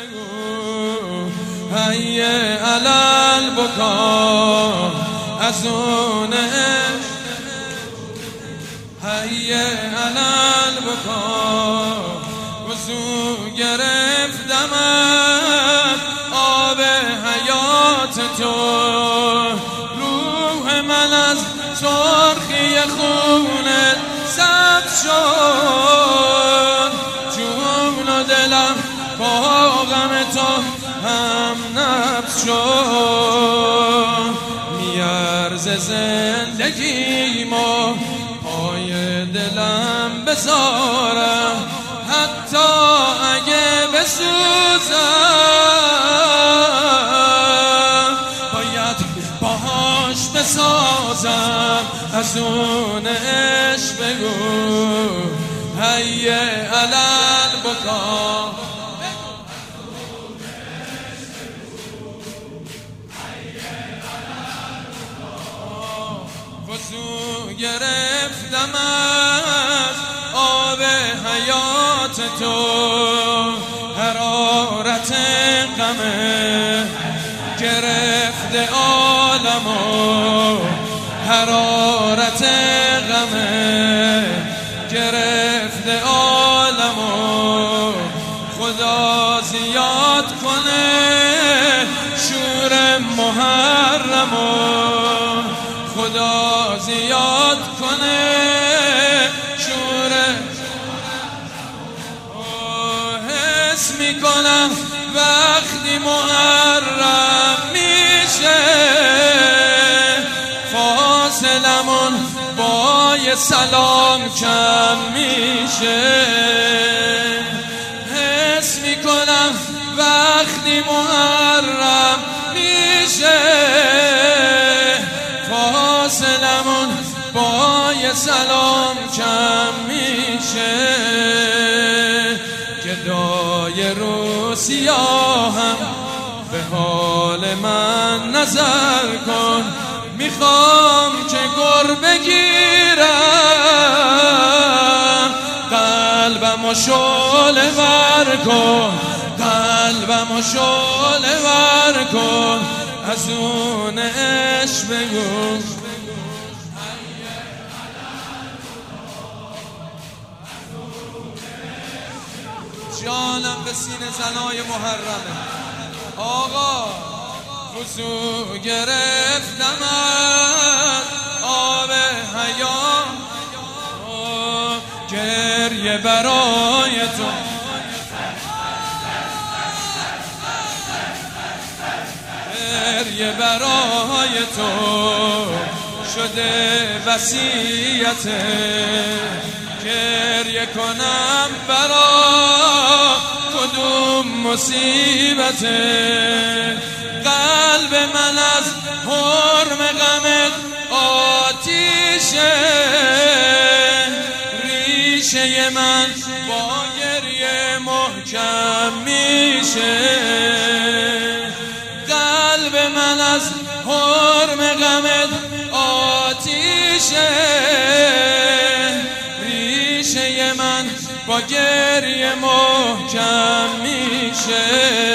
بگو هی علل بکا ازون هی علل بکا وضو گرفتمت آب حیات تو روح من از سرخی خونت سبز شد جون و دلم با غم تو هم نبض شد میارز زندگیمو پای دلم بذارم حتی اگه بسوزم باید باهاش بسازم از اون عشق بگو هی علل بکا وضو گرفتم از آب حیات تو حرارت غمه گرفته عالمو حرارت غمه گرفته عالمو خدا زیاد کنه شور محرمو خدا زیاد کنه شور حس میکنم وقتی محرم میشه فاصلمون با یه سلام کم میشه حس میکنم وقتی محرم میشه فاصلمون با یه سلام کم میشه گدای رو سیاهم به حال من نظر کن میخوام که گر بگیرم قلبمو شعله ور کن قلبمو شعله ور کن از اون عشق بگو جانم به سینه زنای محرمه آقا وضو گرفتم از آب حیات گریه برای تو گریه برای تو شده وصیت گریه کنم برا کدوم مصیبت قلب من از حرم غمت آتیشه ریشه من با گریه محکم میشه قلب من از حرم غمت آتیشه ریشه من با گریه محکم میشه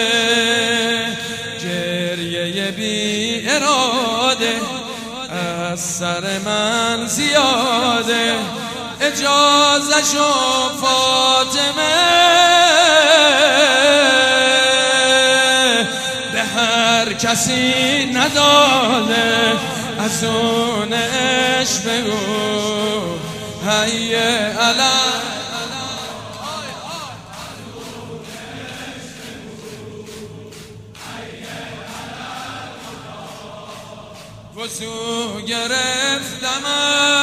گریه بی اراده از سر من زیاده اجازه‌شو فاطمه به هر کسی نداده از اون عشق بگو هی علل وضو گرفتم